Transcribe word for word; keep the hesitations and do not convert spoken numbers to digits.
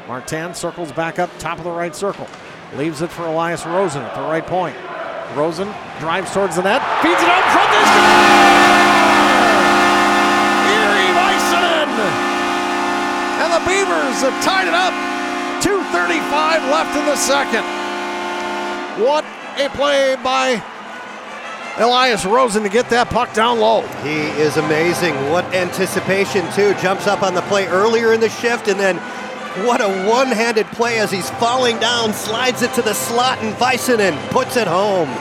Martin circles back up top of the right circle. Leaves it for Elias Rosen at the right point. Rosen drives towards the net, feeds it up front. There's Eeri Väisänen! And the Beavers have tied it up. two thirty-five left in the second. What a play by Elias Rosen to get that puck down low. He is amazing. What anticipation, too. Jumps up on the play earlier in the shift, and then what a one-handed play as he's falling down, slides it to the slot, and Väisänen puts it home.